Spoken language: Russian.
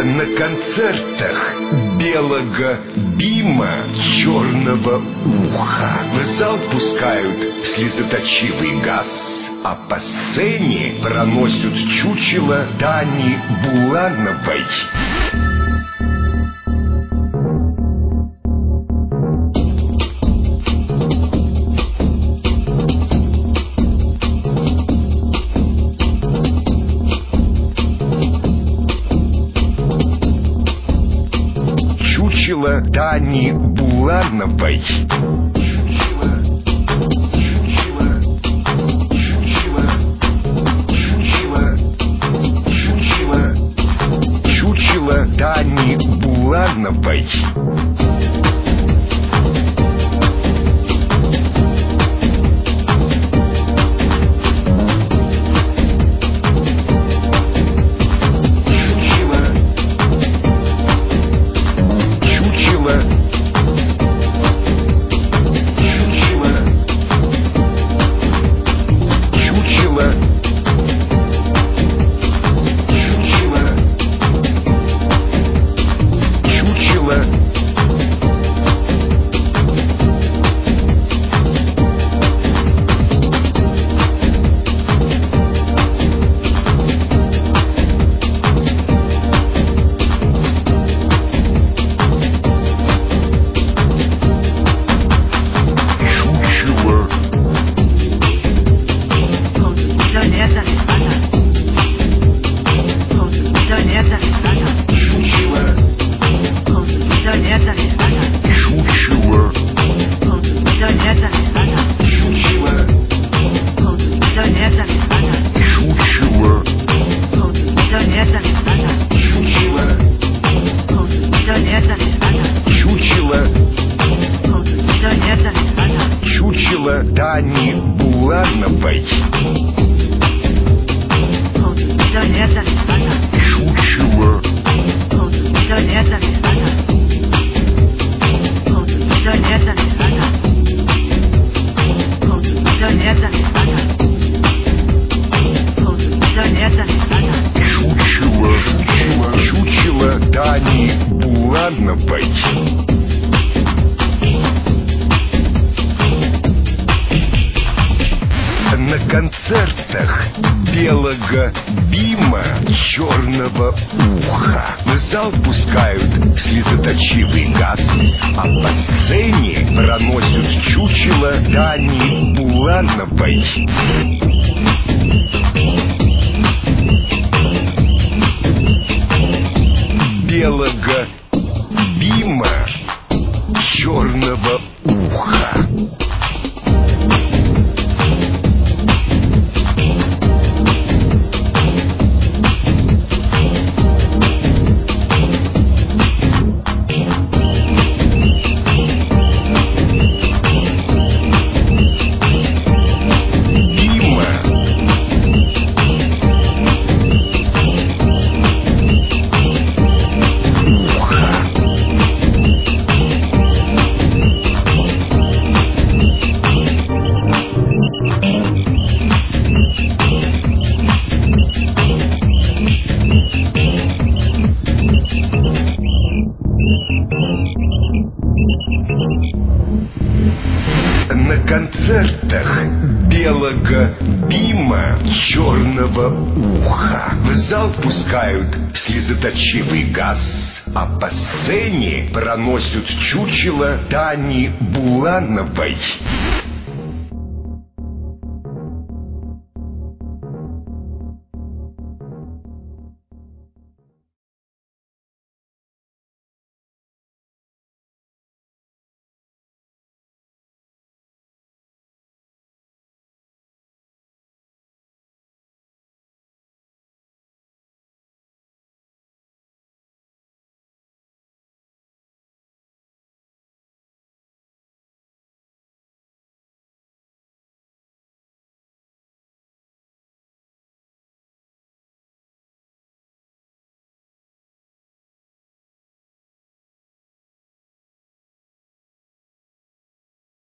На концертах белого бима, черного уха в зал пускают слезоточивый газ, а по сцене проносят чучело Тани Булановой. Чучело Тани Булановой. Чучело Тани Булановой. Чучело Тани Булановой. Чучело Тани Булановой. На концертах белого бима, черного уха в зал пускают слезоточивый газ, а по сцене проносят чучело Тани Булановой. Белого бима, черного уха. На концертах белого бима, черного уха в зал пускают слезоточивый газ, а по сцене проносят чучело Тани Булановой.